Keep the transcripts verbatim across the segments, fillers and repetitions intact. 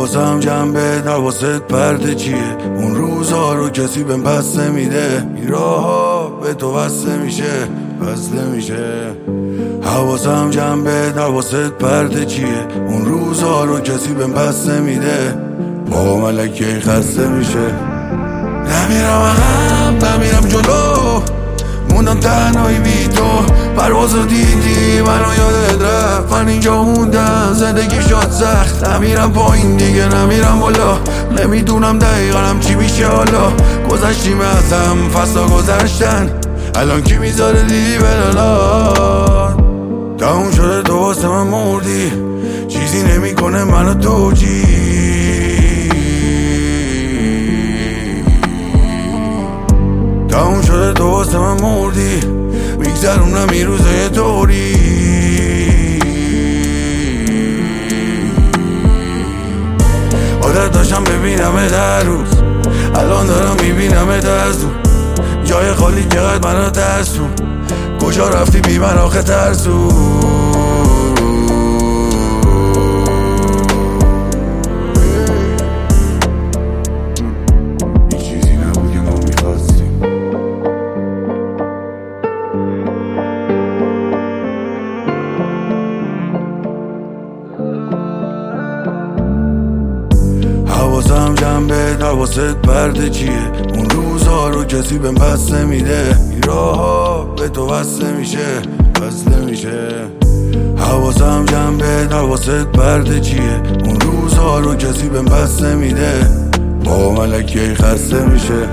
حواسم جنبه حواست پرده چیه؟ اون روزا رو کسی بهم پس نمیده، این راه ها به تو بسته میشه بسته میشه. حواسم جنبه حواست پرده چیه؟ اون روزا رو کسی بهم پس نمیده، با ملکه خسته میشه. نمیرم عقب نمیرم جلو، موندم تنهایی بی تو. پروازو دیدی منو یادت رفت، من اینجا موندم زندگی شد سخت. نمیرم پایین دیگه نمیرم بالا، نمیدونم دقیقا چی میشه حالا. گذشتیم ازم فصلا گذشتن، الان کی میذاره دیدی بلالات. تموم شده تو واسه من مردی، چیزی نمیکنه منو توجی. تموم شده تو واسه من مردی، میگذرونم این روزای طوری. عادت داشتم ببینم در روز، الان دارم میبینم از دور. جای خالی چقدر منو ترسون، کجا رفتی بی من آخه ترسون. حواسم جنبه حواست پرده چیه؟ اون روزا رو کسی بهم پس نمیده، این راه ها به تو بسته میشه بسته میشه. حواسم جنبه حواست پرده چیه؟ اون روزا رو کسی بهم پس نمیده، با ملکه خسته میشه.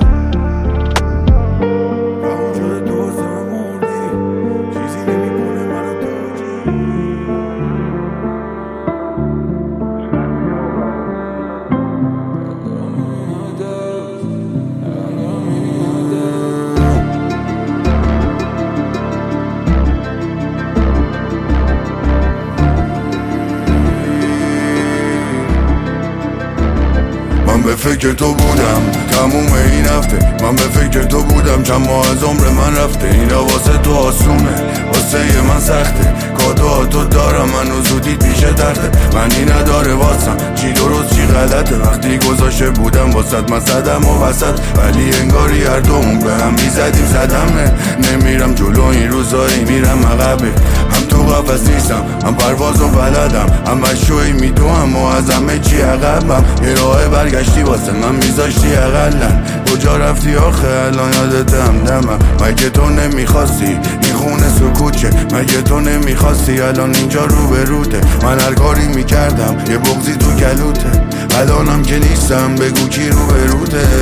من به فکر تو بودم تموم این هفته، من به فکر تو بودم چند ماه از عمر من رفته. این واسه تو آسونه واسه من سخته، کادوها تو دارم منو زودی پیش درده. معنی نداره واسم چی درست چی غلطه، وقتی گذاشته بودم واسد من صدم و وسط. ولی انگاری هر دومون به هم میزدیم صدمه. نمیرم جلو این روزایی میرم عقبه، هم تو قفس نیستم هم پرواز و بلدم، هم مشوی میدوهم و از همه چی عقبم. یه راه برگشتی واسه من میذاشتی اقلن، کجا رفتی آخه الان یادت همدمم. مگه تو نمیخواستی این خونه سکوت، مگه تو نمیخواستی الان اینجا رو به روته. من هر کاری میکردم یه بغضی تو گلوته، الانم که نیستم بگو کی رو به روته.